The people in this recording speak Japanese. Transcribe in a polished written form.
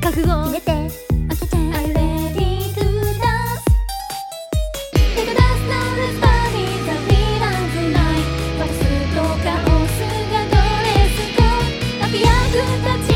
覚悟決めて開けて Are you ready to dance? Take a dance now, let's party the villain tonight ワルスとカオスがドレスコード悪役たち